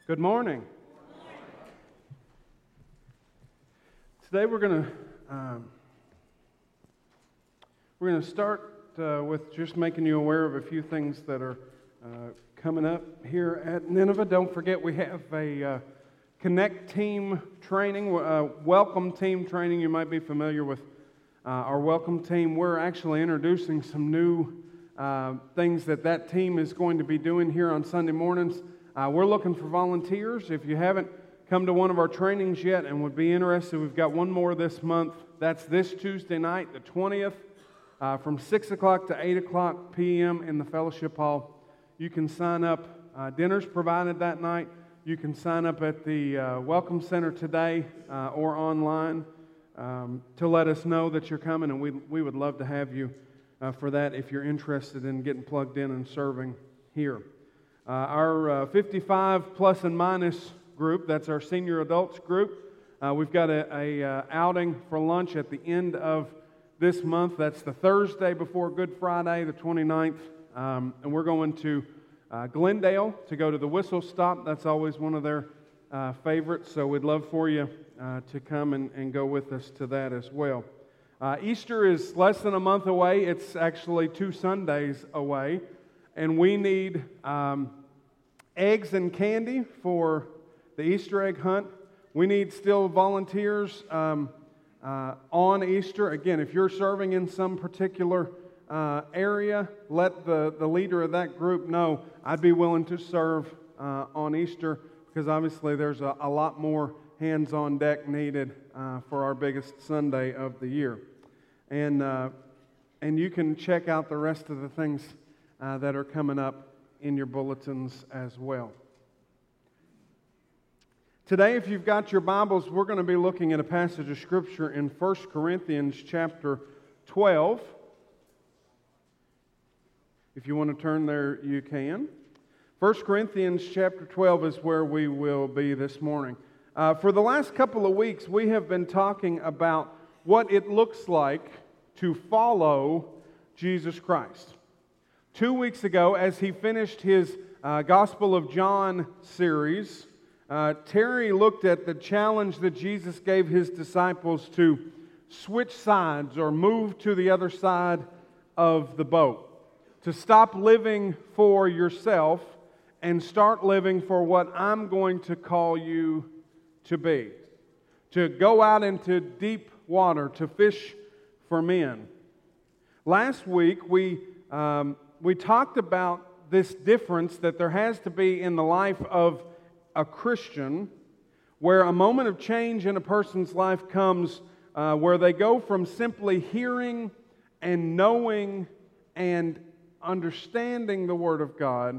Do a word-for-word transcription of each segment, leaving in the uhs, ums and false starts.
Good morning. Today we're going to um, we're going to start uh, with just making you aware of a few things that are uh, coming up here at Nineveh. Don't forget we have a uh, Connect team training, uh, welcome team training. You might be familiar with uh, our welcome team. We're actually introducing some new uh, things that that team is going to be doing here on Sunday mornings. Uh, we're looking for volunteers. If you haven't come to one of our trainings yet and would be interested, we've got one more this month. That's this Tuesday night, the twentieth, uh, from six o'clock to eight o'clock p.m. in the fellowship hall. You can sign up. Uh, dinner's provided that night. You can sign up at the uh, Welcome Center today uh, or online um, to let us know that you're coming, and we, we would love to have you uh, for that if you're interested in getting plugged in and serving here. Uh, our uh, fifty-five plus and minus group, that's our senior adults group. Uh, we've got a, a uh, outing for lunch at the end of this month. That's the Thursday before Good Friday, the twenty-ninth. Um, and we're going to uh, Glendale to go to the Whistle Stop. That's always one of their uh, favorites. So we'd love for you uh, to come and, and go with us to that as well. Uh, Easter is less than a month away. It's actually two Sundays away. And we need um, eggs and candy for the Easter egg hunt. We need still volunteers um, uh, on Easter. Again, if you're serving in some particular uh, area, let the, the leader of that group know I'd be willing to serve uh, on Easter, because obviously there's a, a lot more hands on deck needed uh, for our biggest Sunday of the year. And, uh, and you can check out the rest of the things Uh, that are coming up in your bulletins as well. Today, if you've got your Bibles, we're going to be looking at a passage of Scripture in First Corinthians chapter twelve. If you want to turn there, you can. First Corinthians chapter twelve is where we will be this morning. Uh, for the last couple of weeks, we have been talking about what it looks like to follow Jesus Christ. Two weeks ago, as he finished his uh, Gospel of John series, uh, Terry looked at the challenge that Jesus gave his disciples to switch sides or move to the other side of the boat, to stop living for yourself and start living for what I'm going to call you to be, to go out into deep water, to fish for men. Last week, we... Um, We talked about this difference that there has to be in the life of a Christian, where a moment of change in a person's life comes uh, where they go from simply hearing and knowing and understanding the Word of God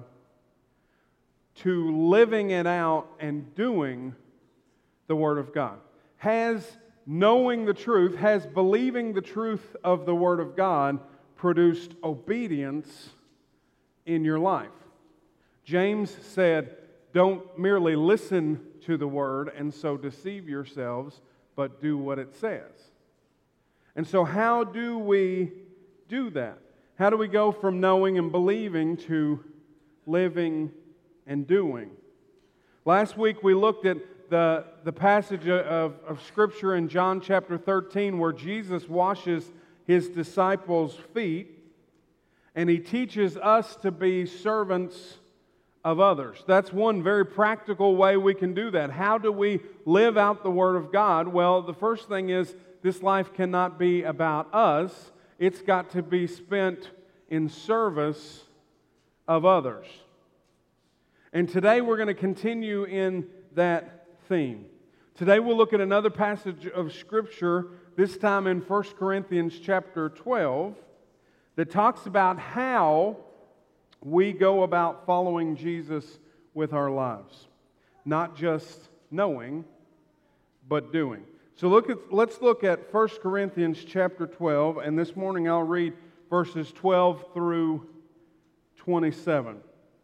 to living it out and doing the Word of God. Has knowing the truth, has believing the truth of the Word of God produced obedience in your life? James said, don't merely listen to the Word and so deceive yourselves, but do what it says. And so how do we do that? How do we go from knowing and believing to living and doing? Last week we looked at the, the passage of, of Scripture in John chapter thirteen where Jesus washes his disciples' feet, and he teaches us to be servants of others. That's one very practical way we can do that. How do we live out the Word of God? Well, the first thing is this life cannot be about us. It's got to be spent in service of others. And today we're going to continue in that theme. Today we'll look at another passage of Scripture, this time in First Corinthians chapter twelve, that talks about how we go about following Jesus with our lives. Not just knowing, but doing. So look at, let's look at First Corinthians chapter twelve, and this morning I'll read verses twelve through twenty-seven.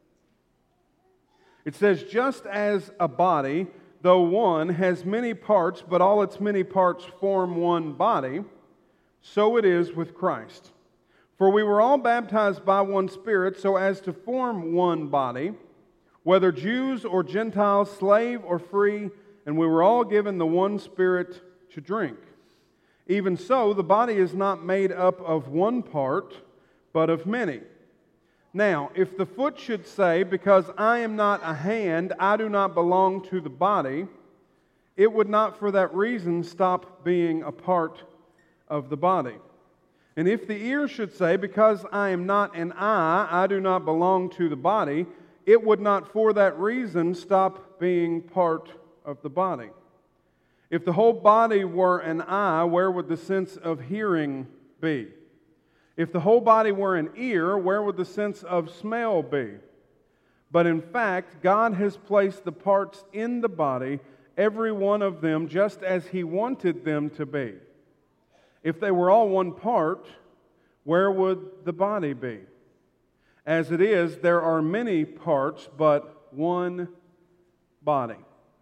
It says, just as a body, though one, has many parts, but all its many parts form one body, so it is with Christ. For we were all baptized by one Spirit so as to form one body, whether Jews or Gentiles, slave or free, and we were all given the one Spirit to drink. Even so, the body is not made up of one part, but of many. Now, if the foot should say, because I am not a hand, I do not belong to the body, it would not for that reason stop being a part of the body. And if the ear should say, because I am not an eye, I do not belong to the body, it would not for that reason stop being part of the body. If the whole body were an eye, where would the sense of hearing be? If the whole body were an ear, where would the sense of smell be? But in fact, God has placed the parts in the body, every one of them, just as He wanted them to be. If they were all one part, where would the body be? As it is, there are many parts, but one body.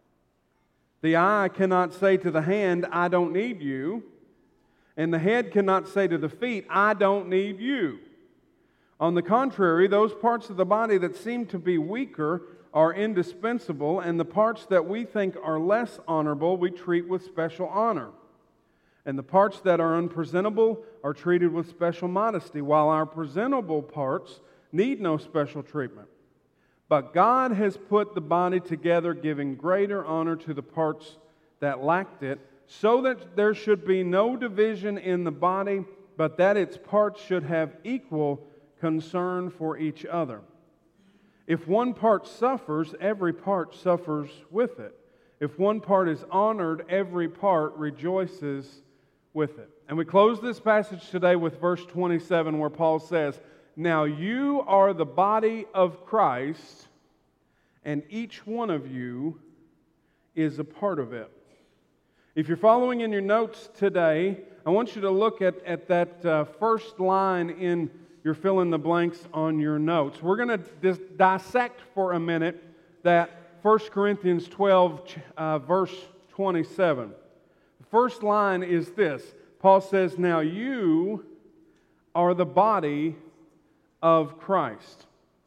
The eye cannot say to the hand, I don't need you. And the head cannot say to the feet, I don't need you. On the contrary, those parts of the body that seem to be weaker are indispensable, and the parts that we think are less honorable we treat with special honor. And the parts that are unpresentable are treated with special modesty, while our presentable parts need no special treatment. But God has put the body together, giving greater honor to the parts that lacked it, so that there should be no division in the body, but that its parts should have equal concern for each other. If one part suffers, every part suffers with it. If one part is honored, every part rejoices with it. And we close this passage today with verse twenty-seven, where Paul says, Now you are the body of Christ, and each one of you is a part of it. If you're following in your notes today, I want you to look at, at that uh, first line in your fill-in-the-blanks on your notes. We're going to dis- dissect for a minute that First Corinthians twelve, uh, verse twenty-seven. The first line is this. Paul says, Now you are the body of Christ.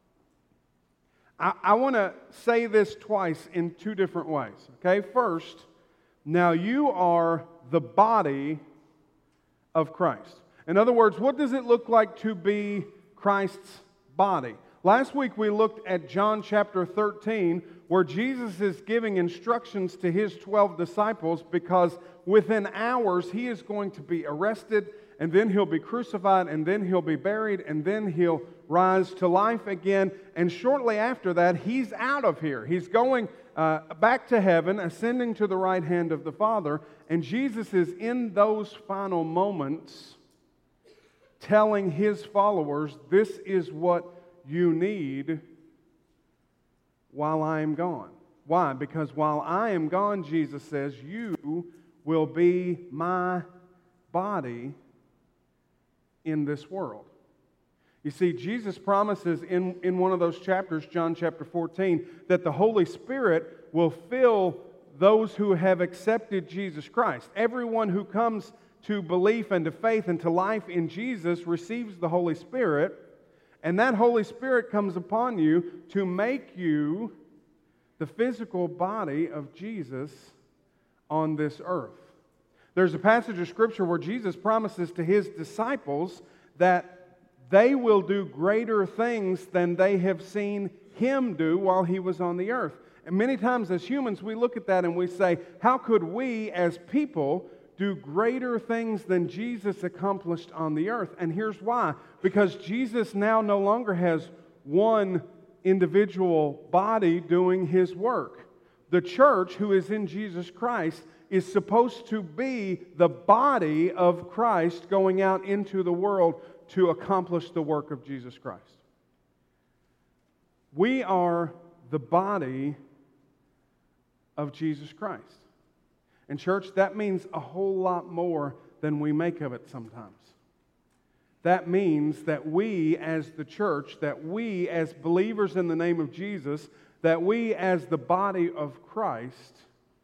I, I want to say this twice in two different ways. Okay, first, now you are the body of Christ. In other words, what does it look like to be Christ's body? Last week we looked at John chapter thirteen, where Jesus is giving instructions to His twelve disciples, because within hours He is going to be arrested, and then He'll be crucified, and then He'll be buried, and then He'll rise to life again. And shortly after that, He's out of here. He's going uh, back to heaven, ascending to the right hand of the Father, and Jesus is in those final moments telling His followers, this is what you need while I am gone. Why? Because while I am gone, Jesus says, you will be my body in this world. You see, Jesus promises in, in one of those chapters, John chapter fourteen, that the Holy Spirit will fill those who have accepted Jesus Christ. Everyone who comes to belief and to faith and to life in Jesus receives the Holy Spirit, and that Holy Spirit comes upon you to make you the physical body of Jesus on this earth. There's a passage of Scripture where Jesus promises to His disciples that they will do greater things than they have seen Him do while He was on the earth. And many times as humans, we look at that and we say, how could we as people do greater things than Jesus accomplished on the earth? And here's why. Because Jesus now no longer has one individual body doing His work. The church, who is in Jesus Christ, is supposed to be the body of Christ going out into the world to accomplish the work of Jesus Christ. We are the body of Jesus Christ. And church, that means a whole lot more than we make of it sometimes. That means that we as the church, that we as believers in the name of Jesus, that we as the body of Christ,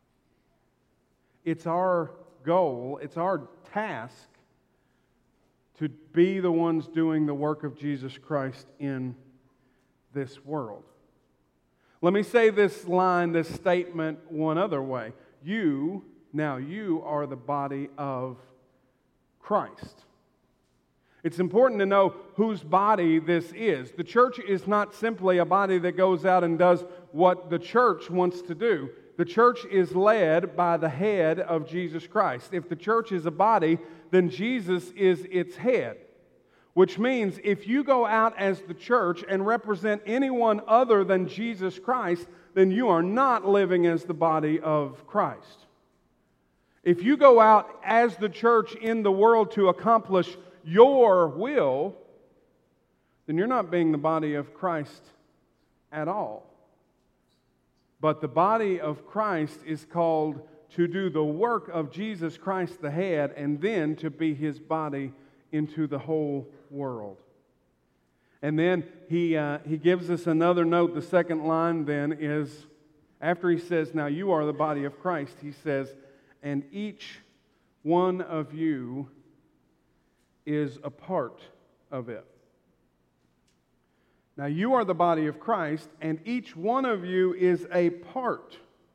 it's our goal, it's our task to be the ones doing the work of Jesus Christ in this world. Let me say this line, this statement one other way. You, now you are the body of Christ. It's important to know whose body this is. The church is not simply a body that goes out and does what the church wants to do. The church is led by the head of Jesus Christ. If the church is a body, then Jesus is its head. Which means if you go out as the church and represent anyone other than Jesus Christ, then you are not living as the body of Christ. If you go out as the church in the world to accomplish your will, then you're not being the body of Christ at all. But the body of Christ is called to do the work of Jesus Christ the head, and then to be His body into the whole world. And then he, uh, he gives us another note. The second line then is, after he says, now you are the body of Christ, he says, and each one of you is a part of it. Now you are the body of Christ, and each one of you is a part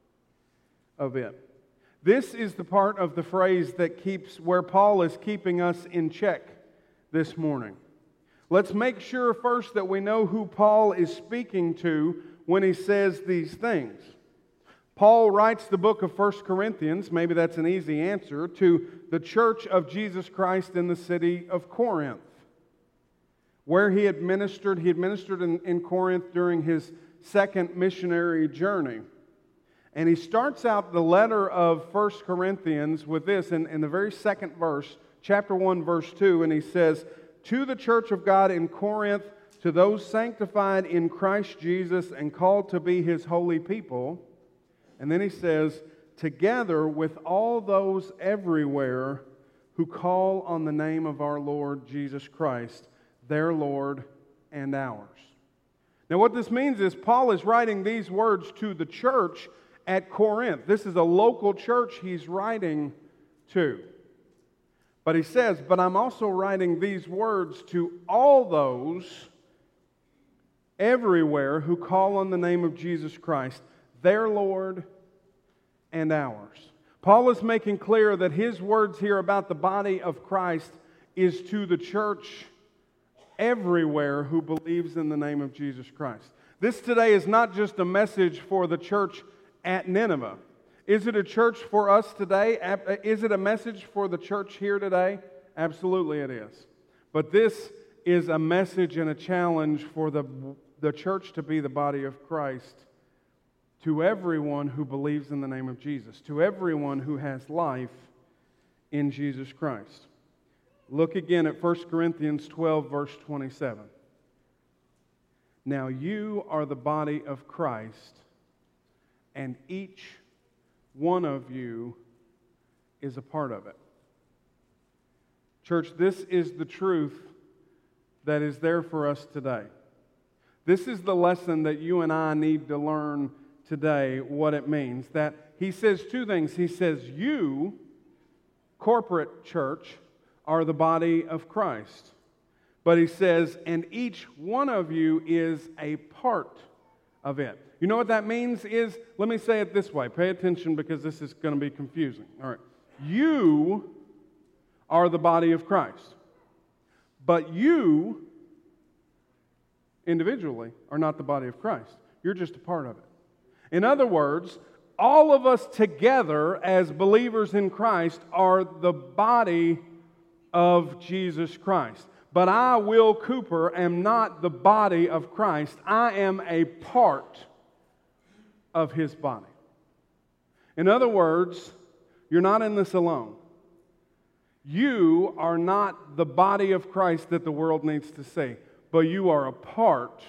of it. This is the part of the phrase that keeps, where Paul is keeping us in check this morning. Let's make sure first that we know who Paul is speaking to when he says these things. Paul writes the book of First Corinthians, maybe that's an easy answer, to the church of Jesus Christ in the city of Corinth, where he had ministered. He had ministered in, in Corinth during his second missionary journey. And he starts out the letter of First Corinthians with this in, in the very second verse, chapter one, verse two, and he says, to the church of God in Corinth, to those sanctified in Christ Jesus and called to be His holy people. And then he says, together with all those everywhere who call on the name of our Lord Jesus Christ, their Lord and ours. Now what this means is Paul is writing these words to the church at Corinth. This is a local church he's writing to. But he says, but I'm also writing these words to all those everywhere who call on the name of Jesus Christ, their Lord and ours. Paul is making clear that his words here about the body of Christ is to the church everywhere who believes in the name of Jesus Christ. This today is not just a message for the church at Nineveh. Is it a church for us today? Is it a message for the church here today? Absolutely it is. But this is a message and a challenge for the, the church to be the body of Christ to everyone who believes in the name of Jesus, to everyone who has life in Jesus Christ. Look again at First Corinthians twelve, verse twenty-seven. Now you are the body of Christ, and each one of you is a part of it. Church, this is the truth that is there for us today. This is the lesson that you and I need to learn today, what it means. That he says two things. He says, you, corporate church, are the body of Christ. But he says, and each one of you is a part of it. You know what that means is, let me say it this way. Pay attention because this is going to be confusing. All right. You are the body of Christ. But you, individually, are not the body of Christ. You're just a part of it. In other words, all of us together as believers in Christ are the body of Jesus Christ. But I, Will Cooper, am not the body of Christ. I am a part of His body. In other words, you're not in this alone. You are not the body of Christ that the world needs to see, but you are a part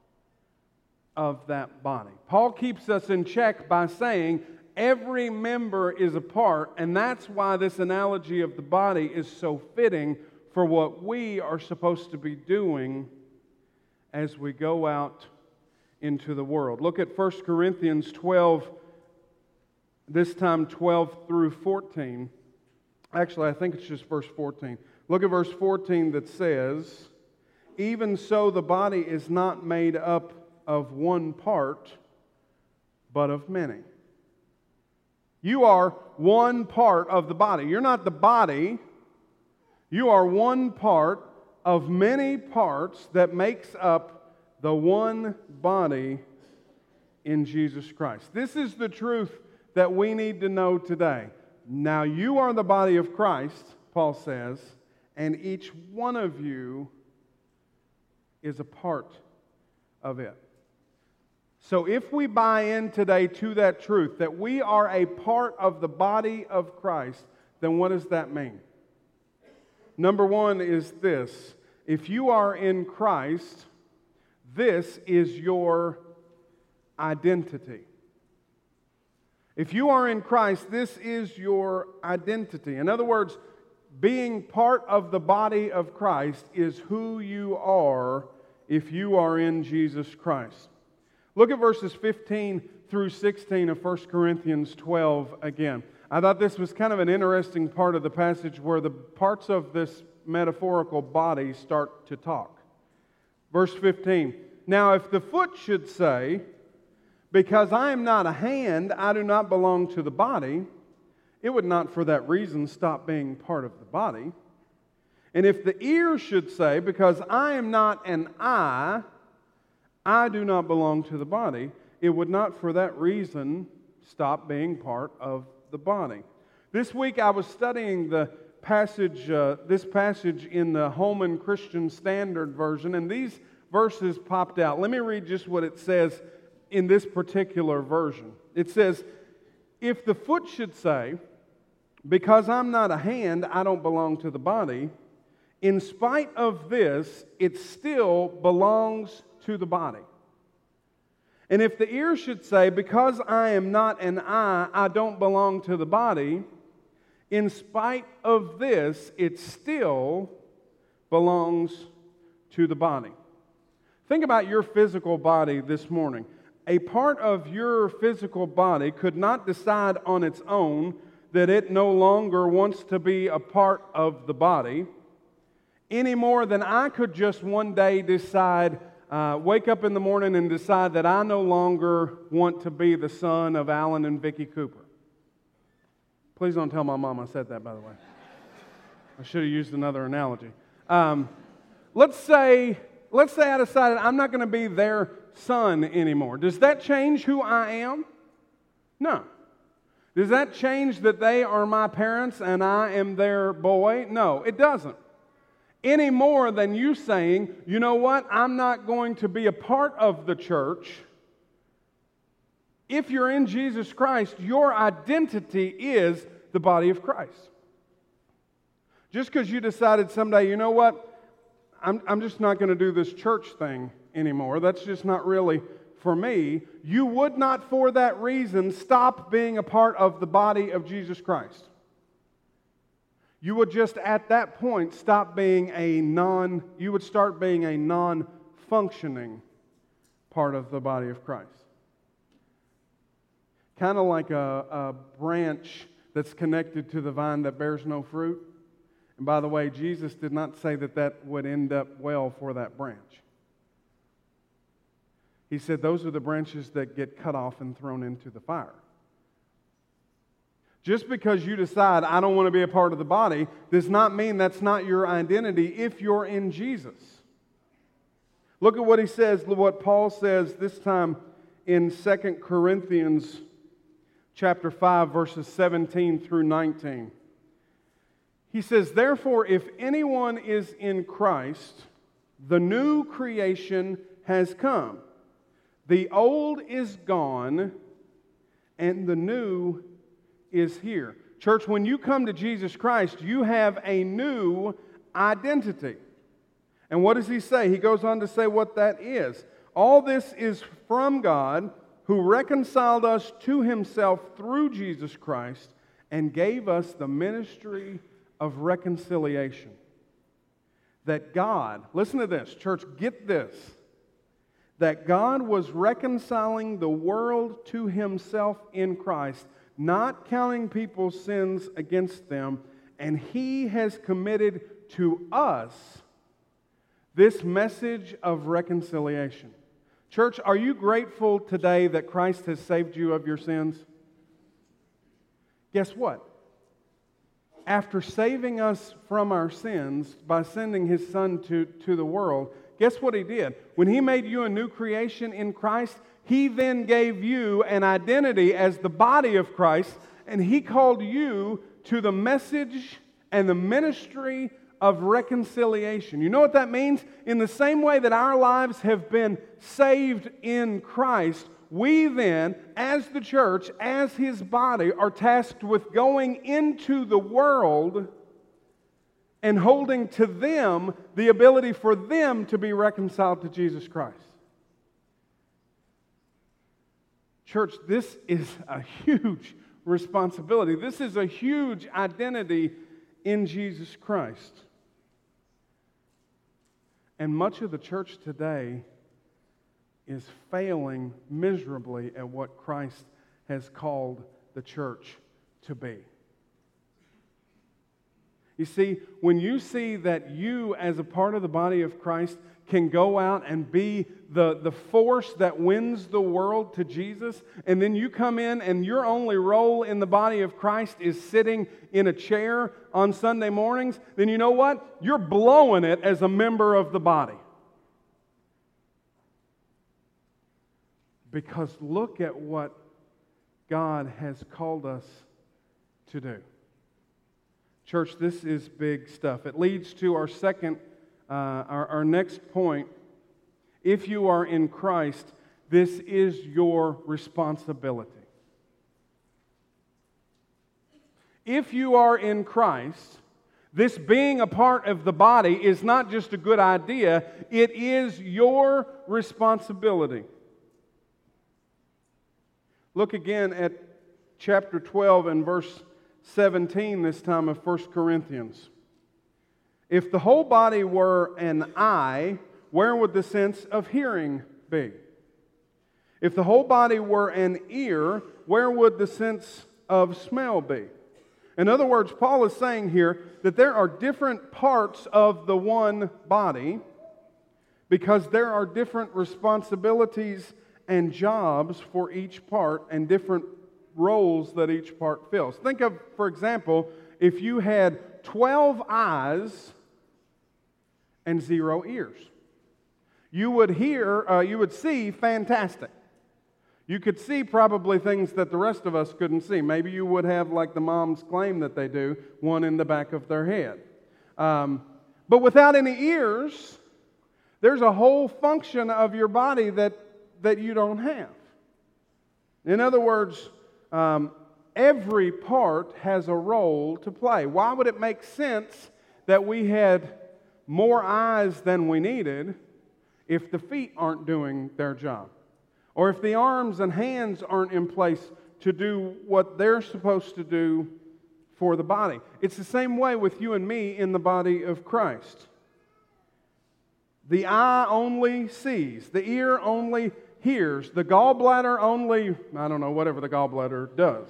of that body. Paul keeps us in check by saying every member is a part, and that's why this analogy of the body is so fitting for what we are supposed to be doing as we go out into the world. Look at First Corinthians twelve, this time twelve through fourteen. Actually, I think it's just verse fourteen. Look at verse fourteen that says, even so the body is not made up of one part, but of many. You are one part of the body. You're not the body. You are one part of many parts that makes up the one body in Jesus Christ. This is the truth that we need to know today. Now you are the body of Christ, Paul says, and each one of you is a part of it. So if we buy in today to that truth, that we are a part of the body of Christ, then what does that mean? Number one is this: if you are in Christ, this is your identity. If you are in Christ, this is your identity. In other words, being part of the body of Christ is who you are if you are in Jesus Christ. Look at verses fifteen through sixteen of First Corinthians twelve again. I thought this was kind of an interesting part of the passage where the parts of this metaphorical body start to talk. Verse fifteen, "Now if the foot should say, 'Because I am not a hand, I do not belong to the body,' it would not for that reason stop being part of the body. And if the ear should say, 'Because I am not an eye, I do not belong to the body,' it would not for that reason stop being part of the body." This week I was studying the passage, uh, this passage in the Holman Christian Standard Version, and these verses popped out. Let me read just what it says in this particular version. It says, "If the foot should say, 'Because I'm not a hand, I don't belong to the body,' in spite of this, it still belongs to the body. And if the ear should say, 'Because I am not an eye, I don't belong to the body,' in spite of this, it still belongs to the body." Think about your physical body this morning. A part of your physical body could not decide on its own that it no longer wants to be a part of the body, any more than I could just one day decide, uh, wake up in the morning and decide that I no longer want to be the son of Alan and Vicki Cooper. Please don't tell my mom I said that, by the way. I should have used another analogy. Um, let's say, let's say I decided I'm not going to be their son anymore. Does that change who I am? No. Does that change that they are my parents and I am their boy? No, it doesn't. Any more than you saying, you know what, I'm not going to be a part of the church. If you're in Jesus Christ, your identity is the body of Christ. Just because you decided someday, you know what, I'm, I'm just not going to do this church thing anymore. That's just not really for me. You would not for that reason stop being a part of the body of Jesus Christ. You would just at that point stop being a non, you would start being a non-functioning part of the body of Christ. Kind of like a, a branch that's connected to the vine that bears no fruit. And by the way, Jesus did not say that that would end up well for that branch. He said those are the branches that get cut off and thrown into the fire. Just because you decide, I don't want to be a part of the body, does not mean that's not your identity if you're in Jesus. Look at what he says, what Paul says this time in Second Corinthians chapter five, verses seventeen through nineteen. He says, "Therefore, if anyone is in Christ, the new creation has come. The old is gone, and the new is here." Church, when you come to Jesus Christ, you have a new identity. And what does he say? He goes on to say what that is. All this is from God, who reconciled us to himself through Jesus Christ and gave us the ministry of reconciliation. That God, listen to this, church, get this, that God was reconciling the world to himself in Christ, not counting people's sins against them, and he has committed to us this message of reconciliation. Church, are you grateful today that Christ has saved you of your sins? Guess what? After saving us from our sins by sending His Son to, to the world, guess what He did? When He made you a new creation in Christ, He then gave you an identity as the body of Christ, and He called you to the message and the ministry of reconciliation. You know what that means? In the same way that our lives have been saved in Christ, we then, as the church, as His body, are tasked with going into the world and holding to them the ability for them to be reconciled to Jesus Christ. Church, this is a huge responsibility. This is a huge identity in Jesus Christ. And much of the church today is failing miserably at what Christ has called the church to be. You see, when you see that you, as a part of the body of Christ, can go out and be the, the force that wins the world to Jesus, and then you come in and your only role in the body of Christ is sitting in a chair on Sunday mornings, then you know what? You're blowing it as a member of the body. Because look at what God has called us to do. Church, this is big stuff. It leads to our second, uh, our, our next point. If you are in Christ, this is your responsibility. If you are in Christ, this being a part of the body is not just a good idea, it is your responsibility. Look again at chapter twelve and verse seventeen this time of First Corinthians. If the whole body were an eye, where would the sense of hearing be? If the whole body were an ear, where would the sense of smell be? In other words, Paul is saying here that there are different parts of the one body because there are different responsibilities and jobs for each part and different roles that each part fills. Think of, for example, if you had twelve eyes and zero ears. You would hear, uh, you would see fantastic. You could see probably things that the rest of us couldn't see. Maybe you would have, like the moms claim that they do, one in the back of their head. Um, but without any ears, there's a whole function of your body that, that you don't have. In other words, um, every part has a role to play. Why would it make sense that we had more eyes than we needed if the feet aren't doing their job? Or if the arms and hands aren't in place to do what they're supposed to do for the body. It's the same way with you and me in the body of Christ. The eye only sees, the ear only hears, the gallbladder only, I don't know, whatever the gallbladder does.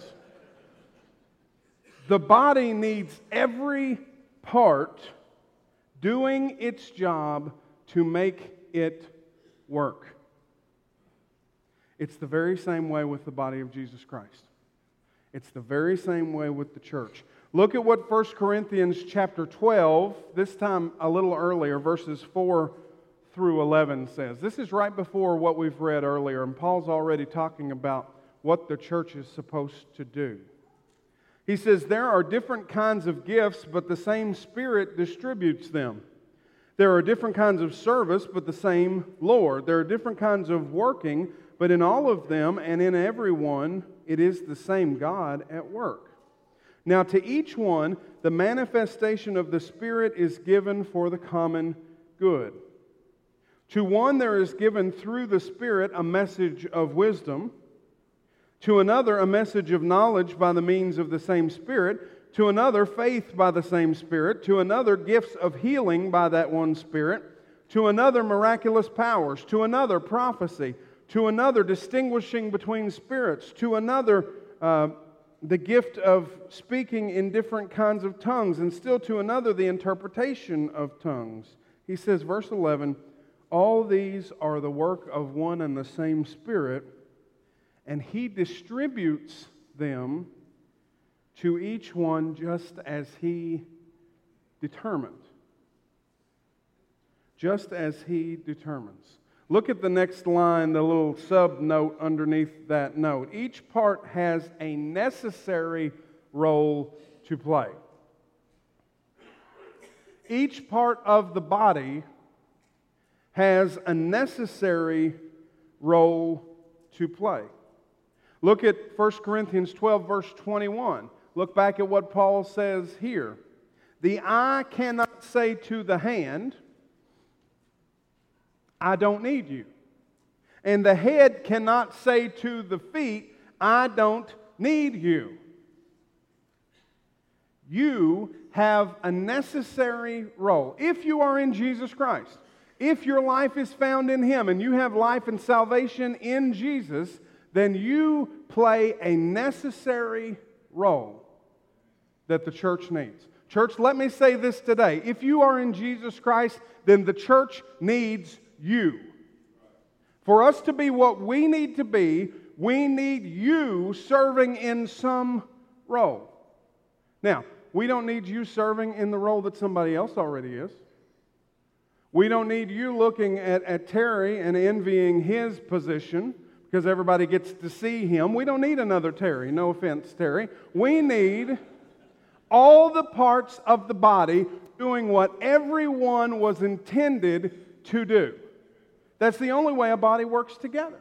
The body needs every part doing its job to make it work. It's the very same way with the body of Jesus Christ. It's the very same way with the church. Look at what First Corinthians chapter twelve, this time a little earlier, verses four through eleven says. This is right before what we've read earlier, and Paul's already talking about what the church is supposed to do. He says, there are different kinds of gifts, but the same Spirit distributes them. There are different kinds of service, but the same Lord. There are different kinds of working, but in all of them and in every one, it is the same God at work. Now to each one, the manifestation of the Spirit is given for the common good. To one there is given through the Spirit a message of wisdom, to another a message of knowledge by the means of the same Spirit, to another faith by the same Spirit, to another gifts of healing by that one Spirit, to another miraculous powers, to another prophecy, to another distinguishing between spirits, to another uh, the gift of speaking in different kinds of tongues, and still to another the interpretation of tongues. He says, verse eleven, All these are the work of one and the same Spirit, and He distributes them to each one just as He determined. Just as He determines. Look at the next line, the little sub-note underneath that note. Each part has a necessary role to play. Each part of the body has a necessary role to play. Look at First Corinthians twelve, verse twenty-one. Look back at what Paul says here. The eye cannot say to the hand, I don't need you. And the head cannot say to the feet, I don't need you. You have a necessary role. If you are in Jesus Christ, if your life is found in Him and you have life and salvation in Jesus, then you play a necessary role that the church needs. Church, let me say this today. If you are in Jesus Christ, then the church needs you. For us to be what we need to be, we need you serving in some role. Now, we don't need you serving in the role that somebody else already is. We don't need you looking at, at Terry and envying his position because everybody gets to see him. We don't need another Terry. No offense, Terry. We need all the parts of the body doing what everyone was intended to do. That's the only way a body works together.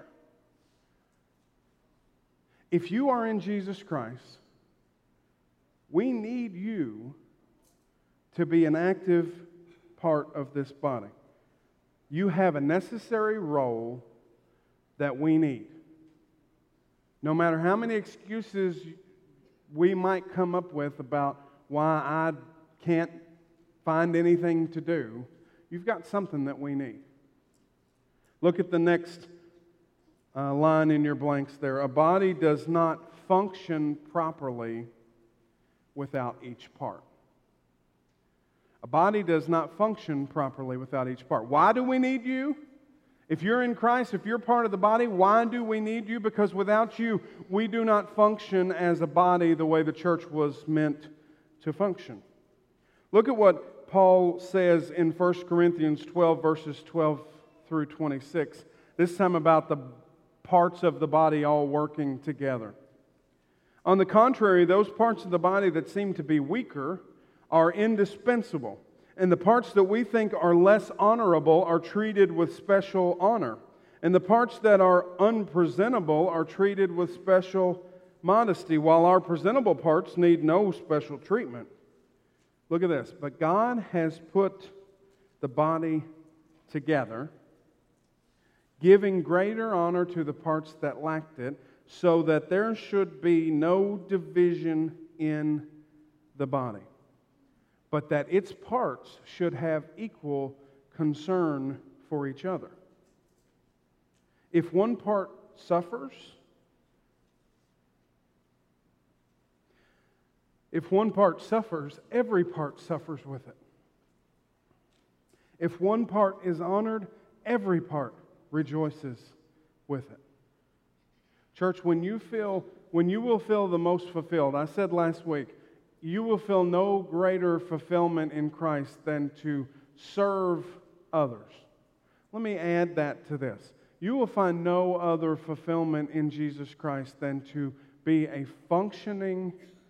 If you are in Jesus Christ, we need you to be an active part of this body. You have a necessary role that we need. No matter how many excuses we might come up with about why I can't find anything to do, you've got something that we need. Look at the next uh, line in your blanks there. A body does not function properly without each part. A body does not function properly without each part. Why do we need you? If you're in Christ, if you're part of the body, why do we need you? Because without you, we do not function as a body the way the church was meant to function. Look at what Paul says in First Corinthians twelve, verses twelve through twenty-six. This time about the parts of the body all working together. On the contrary, those parts of the body that seem to be weaker are indispensable, and the parts that we think are less honorable are treated with special honor, and the parts that are unpresentable are treated with special modesty, while our presentable parts need no special treatment. Look at this. But God has put the body together, giving greater honor to the parts that lacked it, so that there should be no division in the body, but that its parts should have equal concern for each other. If one part suffers, if one part suffers, every part suffers with it. If one part is honored, every part rejoices with it. Church, when you feel, when you will feel the most fulfilled, I said last week, you will feel no greater fulfillment in Christ than to serve others. Let me add that to this. You will find no other fulfillment in Jesus Christ than to be a functioning,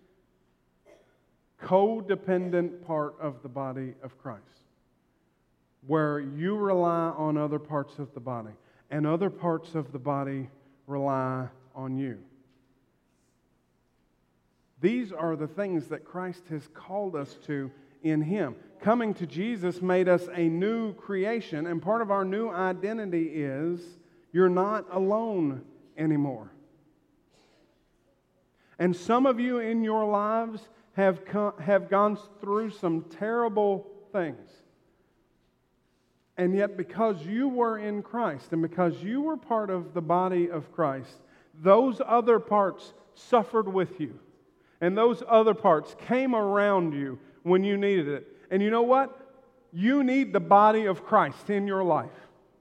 codependent part of the body of Christ, where you rely on other parts of the body, and other parts of the body rely on you. These are the things that Christ has called us to in Him. Coming to Jesus made us a new creation, and part of our new identity is you're not alone anymore. And some of you in your lives have come, have gone through some terrible things. And yet, because you were in Christ and because you were part of the body of Christ, those other parts suffered with you. And those other parts came around you when you needed it. And you know what? You need the body of Christ in your life.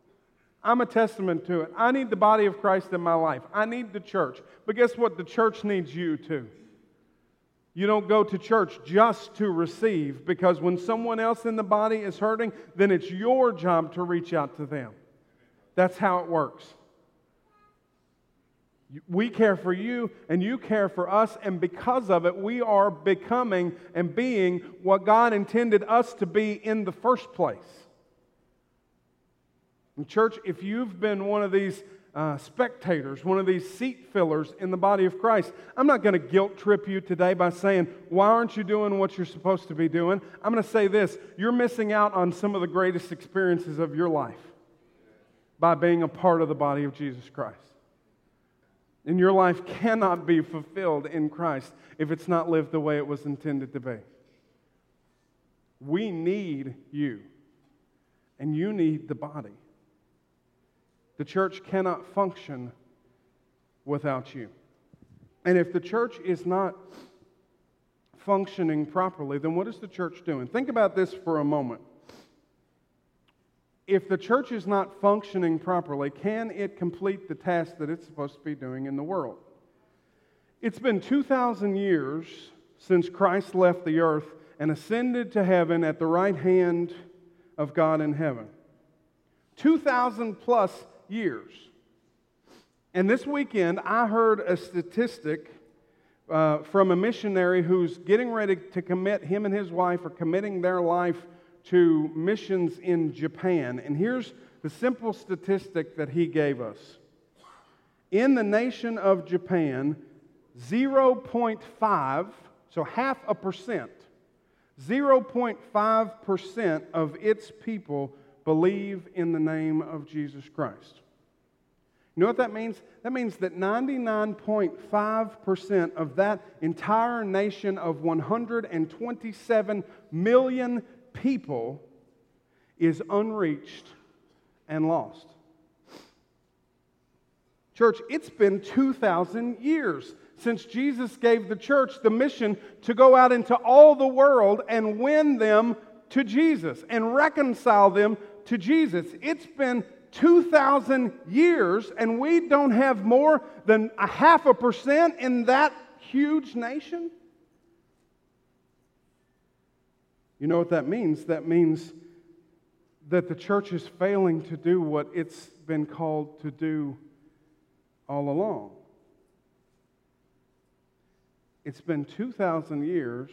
I'm a testament to it. I need the body of Christ in my life. I need the church. But guess what? The church needs you too. You don't go to church just to receive, because when someone else in the body is hurting, then it's your job to reach out to them. That's how it works. We care for you, and you care for us, and because of it, we are becoming and being what God intended us to be in the first place. And church, if you've been one of these uh, spectators, one of these seat fillers in the body of Christ, I'm not going to guilt trip you today by saying, why aren't you doing what you're supposed to be doing? I'm going to say this: you're missing out on some of the greatest experiences of your life by being a part of the body of Jesus Christ. And your life cannot be fulfilled in Christ if it's not lived the way it was intended to be. We need you, and you need the body. The church cannot function without you. And if the church is not functioning properly, then what is the church doing? Think about this for a moment. If the church is not functioning properly, can it complete the task that it's supposed to be doing in the world? It's been two thousand years since Christ left the earth and ascended to heaven at the right hand of God in heaven. two thousand plus years. And this weekend, I heard a statistic uh, from a missionary who's getting ready to commit, him and his wife are committing their life to missions in Japan. And here's the simple statistic that he gave us. In the nation of Japan, zero point five, so half a percent, zero point five percent of its people believe in the name of Jesus Christ. You know what that means? That means that ninety-nine point five percent of that entire nation of one hundred twenty-seven million people is unreached and lost. Church, it's been two thousand years since Jesus gave the church the mission to go out into all the world and win them to Jesus and reconcile them to Jesus. It's been two thousand years, and we don't have more than a half a percent in that huge nation. You know what that means? That means that the church is failing to do what it's been called to do all along. It's been two thousand years.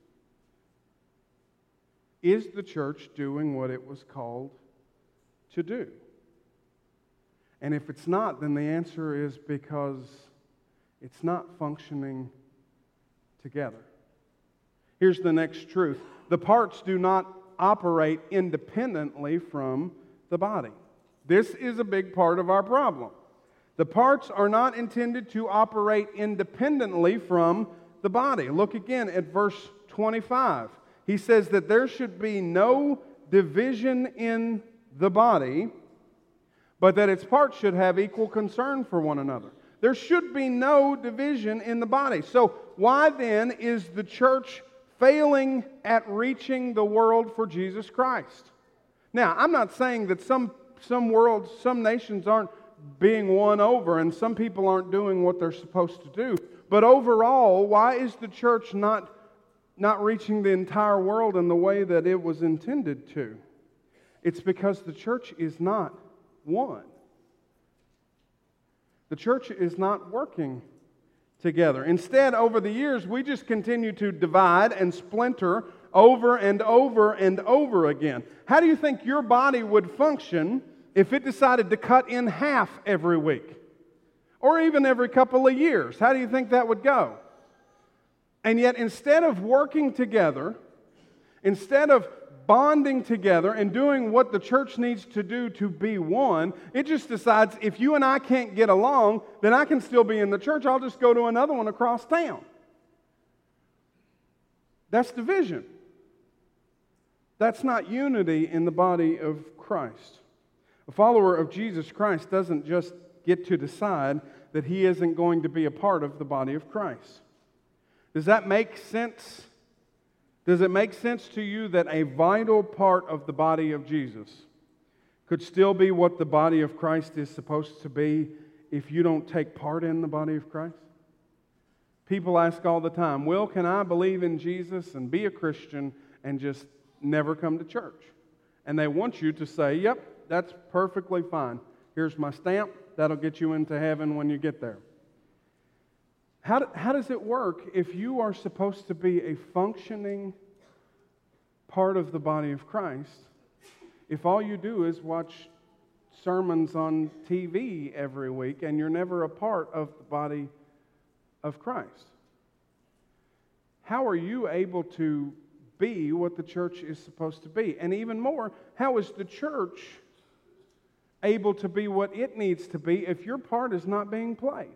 Is the church doing what it was called to do? And if it's not, then the answer is because it's not functioning together. Here's the next truth. The parts do not operate independently from the body. This is a big part of our problem. The parts are not intended to operate independently from the body. Look again at verse twenty-five. He says that there should be no division in the body, but that its parts should have equal concern for one another. There should be no division in the body. So why then is the church failing at reaching the world for Jesus Christ? Now, I'm not saying that some, some worlds, some nations aren't being won over and some people aren't doing what they're supposed to do. But overall, why is the church not, not reaching the entire world in the way that it was intended to? It's because the church is not one. The church is not working together. Instead, over the years, we just continue to divide and splinter over and over and over again. How do you think your body would function if it decided to cut in half every week? Or even every couple of years? How do you think that would go? And yet, instead of working together, instead of bonding together and doing what the church needs to do to be one, it just decides if you and I can't get along, then I can still be in the church. I'll just go to another one across town. That's division. That's not unity in the body of Christ. A follower of Jesus Christ doesn't just get to decide that he isn't going to be a part of the body of Christ. Does that make sense? Does it make sense to you that a vital part of the body of Jesus could still be what the body of Christ is supposed to be if you don't take part in the body of Christ? People ask all the time, Will, can I believe in Jesus and be a Christian and just never come to church? And they want you to say, yep, that's perfectly fine. Here's my stamp. That'll get you into heaven when you get there. How, do, how does it work if you are supposed to be a functioning part of the body of Christ if all you do is watch sermons on T V every week and you're never a part of the body of Christ? How are you able to be what the church is supposed to be? And even more, how is the church able to be what it needs to be if your part is not being played?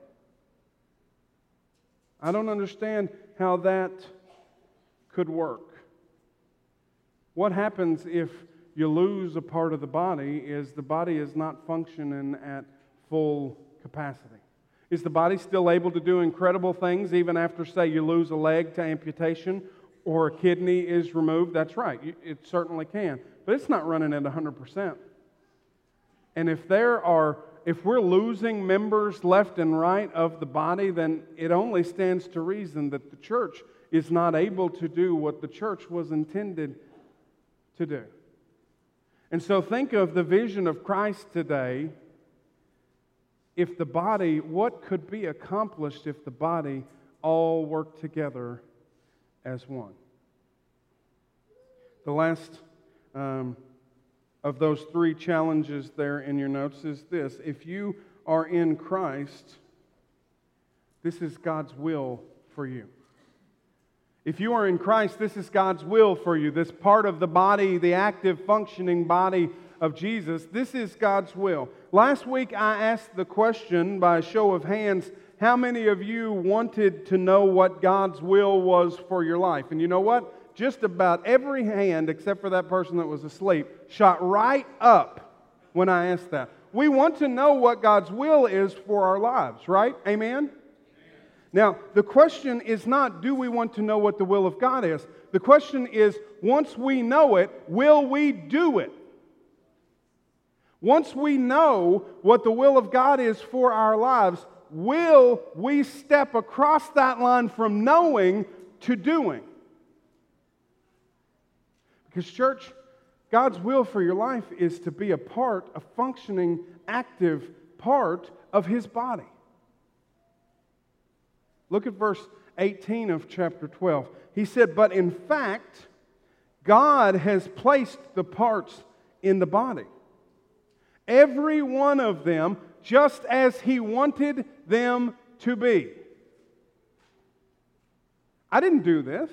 I don't understand how that could work. What happens if you lose a part of the body is the body is not functioning at full capacity? Is the body still able to do incredible things even after, say, you lose a leg to amputation or a kidney is removed? That's right, it certainly can. But it's not running at one hundred percent. And if there are, if we're losing members left and right of the body, then it only stands to reason that the church is not able to do what the church was intended to do. And so think of the vision of Christ today. If the body, what could be accomplished if the body all worked together as one? The last um, of those three challenges there in your notes is this. If you are in Christ, this is God's will for you. If you are in Christ, this is God's will for you. This part of the body, the active, functioning body of Jesus, this is God's will. Last week I asked the question by a show of hands, how many of you wanted to know what God's will was for your life? And you know what? Just about every hand, except for that person that was asleep, shot right up when I asked that. We want to know what God's will is for our lives, right? Amen? Now, the question is not, do we want to know what the will of God is? The question is, once we know it, will we do it? Once we know what the will of God is for our lives, will we step across that line from knowing to doing? Because, church, God's will for your life is to be a part, a functioning, active part of His body. Look at verse eighteen of chapter twelve. He said, but in fact, God has placed the parts in the body, every one of them, just as He wanted them to be. I didn't do this.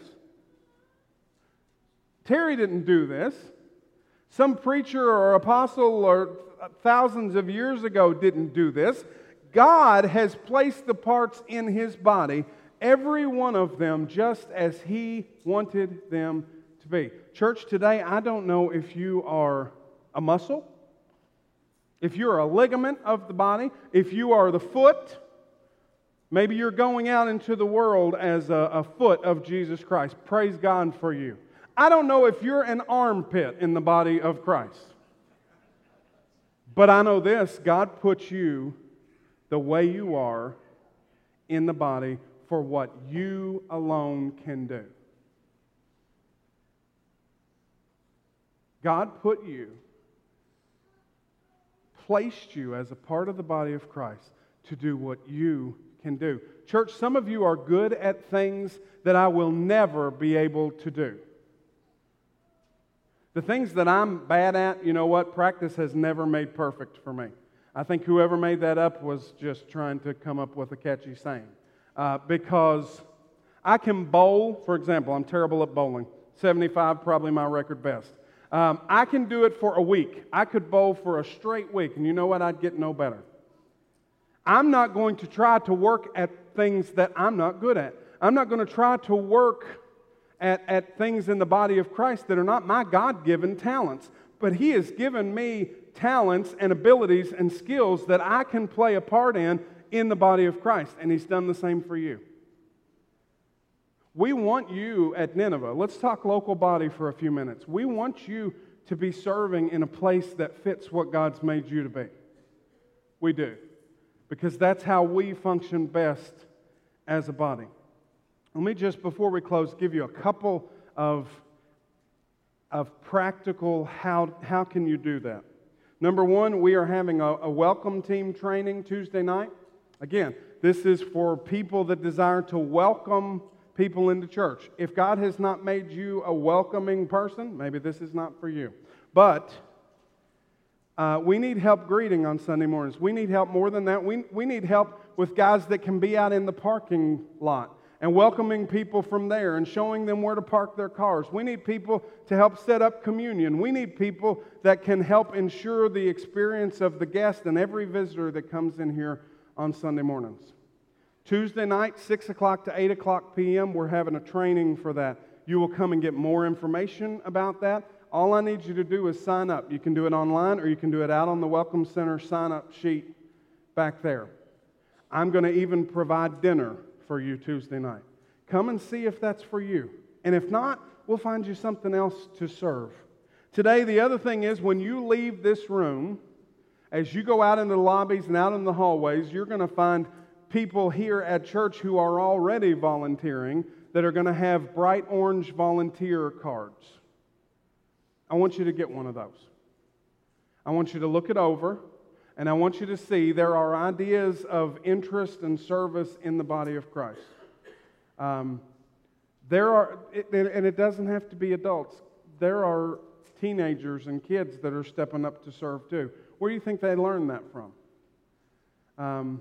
Terry didn't do this. Some preacher or apostle or thousands of years ago didn't do this. God has placed the parts in His body, every one of them, just as He wanted them to be. Church, today, I don't know if you are a muscle, if you're a ligament of the body, if you are the foot. Maybe you're going out into the world as a, a foot of Jesus Christ. Praise God for you. I don't know if you're an armpit in the body of Christ. But I know this, God put you the way you are in the body for what you alone can do. God put you, placed you as a part of the body of Christ to do what you can do. Church, some of you are good at things that I will never be able to do. The things that I'm bad at, you know what? Practice has never made perfect for me. I think whoever made that up was just trying to come up with a catchy saying. Uh, because I can bowl, for example, I'm terrible at bowling. seventy-five, probably my record best. Um, I can do it for a week. I could bowl for a straight week, and you know what? I'd get no better. I'm not going to try to work at things that I'm not good at. I'm not going to try to work at, at things in the body of Christ that are not my God-given talents. But He has given me talents and abilities and skills that I can play a part in in the body of Christ. And He's done the same for you. We want you at Nineveh. Let's talk local body for a few minutes. We want you to be serving in a place that fits what God's made you to be? We do. Because that's how we function best as a body. Let me just, before we close, give you a couple of, of practical how, how can you do that. Number one, we are having a, a welcome team training Tuesday night. Again, this is for people that desire to welcome people into church. If God has not made you a welcoming person, maybe this is not for you. But uh, we need help greeting on Sunday mornings. We need help more than that. We, we need help with guys that can be out in the parking lot and welcoming people from there and showing them where to park their cars. We need people to help set up communion. We need people that can help ensure the experience of the guest and every visitor that comes in here on Sunday mornings. Tuesday night, six o'clock to eight o'clock p.m., we're having a training for that. You will come and get more information about that. All I need you to do is sign up. You can do it online or you can do it out on the Welcome Center sign-up sheet back there. I'm going to even provide dinner for you Tuesday night. Come and see if that's for you. And if not, we'll find you something else to serve. Today, the other thing is when you leave this room, as you go out into the lobbies and out in the hallways, you're going to find people here at church who are already volunteering that are going to have bright orange volunteer cards. I want you to get one of those. I want you to look it over, and I want you to see there are ideas of interest and service in the body of Christ. Um, there are, and it doesn't have to be adults. There are teenagers and kids that are stepping up to serve too. Where do you think they learned that from? Um,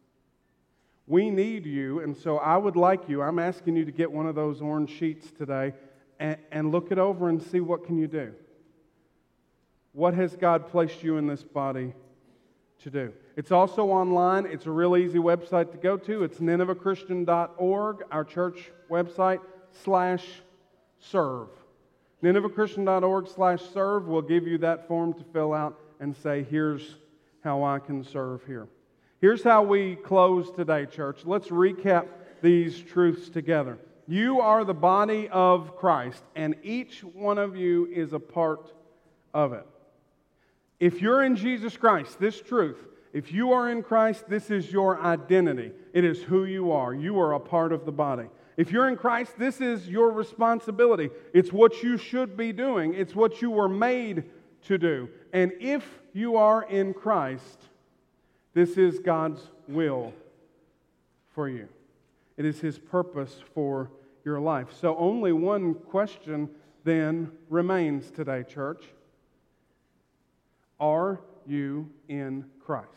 we need you, and so I would like you, I'm asking you to get one of those orange sheets today and, and look it over and see what can you do. What has God placed you in this body to do? It's also online. It's a real easy website to go to. It's nineveh christian dot org, our church website, slash serve. nineveh christian dot org slash serve will give you that form to fill out and say, here's how I can serve here. Here's how we close today, church. Let's recap these truths together. You are the body of Christ, and each one of you is a part of it. If you're in Jesus Christ, this truth, if you are in Christ, this is your identity. It is who you are. You are a part of the body. If you're in Christ, this is your responsibility. It's what you should be doing. It's what you were made to do. And if you are in Christ, this is God's will for you. It is His purpose for your life. So only one question then remains today, church. Are you in Christ?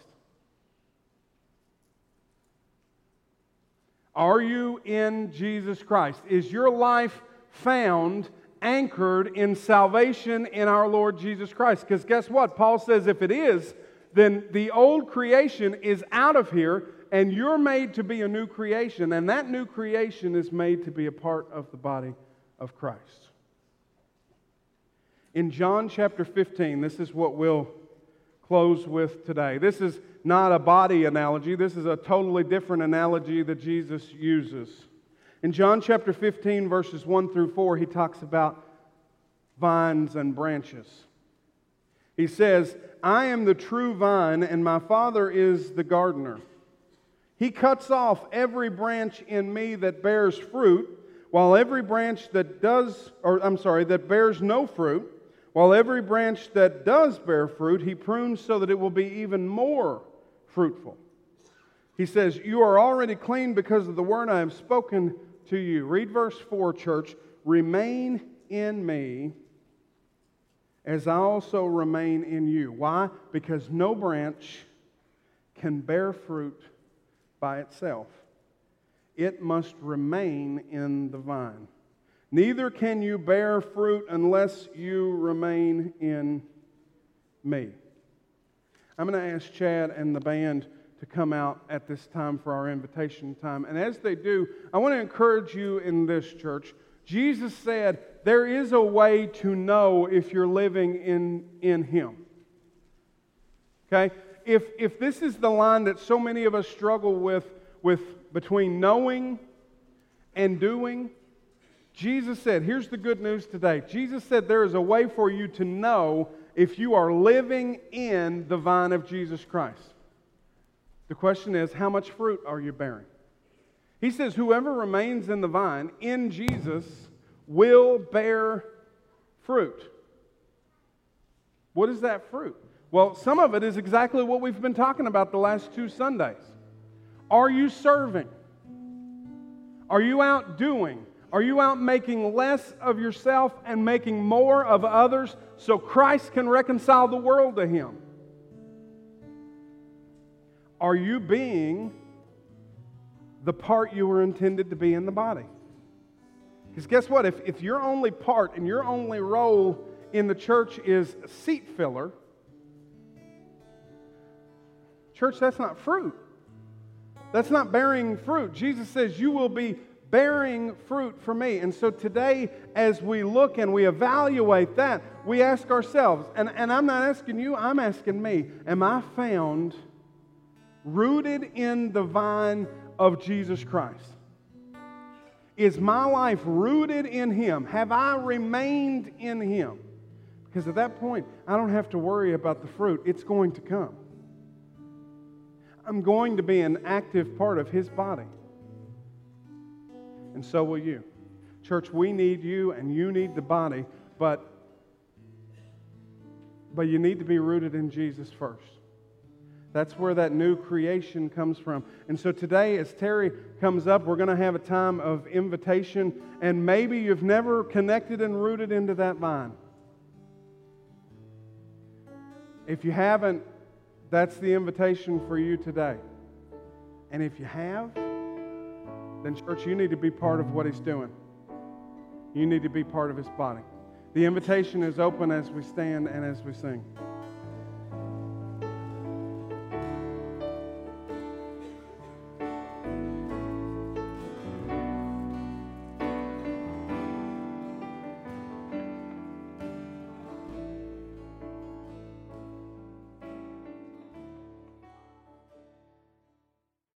Are you in Jesus Christ? Is your life found anchored in salvation in our Lord Jesus Christ? Because guess what? Paul says if it is, then the old creation is out of here and you're made to be a new creation, and that new creation is made to be a part of the body of Christ. In John chapter fifteen, this is what we'll close with today. This is not a body analogy. This is a totally different analogy that Jesus uses. In John chapter fifteen, verses one through four, he talks about vines and branches. He says, I am the true vine, and my Father is the gardener. He cuts off every branch in me that bears fruit, while every branch that does, or I'm sorry, that bears no fruit, while every branch that does bear fruit, He prunes so that it will be even more fruitful. He says, you are already clean because of the word I have spoken to you. Read verse four, church. Remain in me as I also remain in you. Why? Because no branch can bear fruit by itself. It must remain in the vine. Neither can you bear fruit unless you remain in me. I'm going to ask Chad and the band to come out at this time for our invitation time. And as they do, I want to encourage you in this, church. Jesus said there is a way to know if you're living in, in Him. Okay? If, if this is the line that so many of us struggle with, with between knowing and doing, Jesus said, here's the good news today. Jesus said there is a way for you to know if you are living in the vine of Jesus Christ. The question is, how much fruit are you bearing? He says, whoever remains in the vine, in Jesus, will bear fruit. What is that fruit? Well, some of it is exactly what we've been talking about the last two Sundays. Are you serving? Are you out doing? Are you out making less of yourself and making more of others so Christ can reconcile the world to Him? Are you being the part you were intended to be in the body? Because guess what? If, if your only part and your only role in the church is seat filler, church, that's not fruit. That's not bearing fruit. Jesus says you will be bearing fruit for me. And so today, as we look and we evaluate that, we ask ourselves, and, and I'm not asking you, I'm asking me, am I found rooted in the vine of Jesus Christ? Is my life rooted in Him? Have I remained in Him? Because at that point, I don't have to worry about the fruit. It's going to come. I'm going to be an active part of His body. And so will you. Church, we need you and you need the body, but, but you need to be rooted in Jesus first. That's where that new creation comes from. And so today, as Terry comes up, we're going to have a time of invitation, and maybe you've never connected and rooted into that vine. If you haven't, that's the invitation for you today. And if you have, then church, you need to be part of what He's doing. You need to be part of His body. The invitation is open as we stand and as we sing.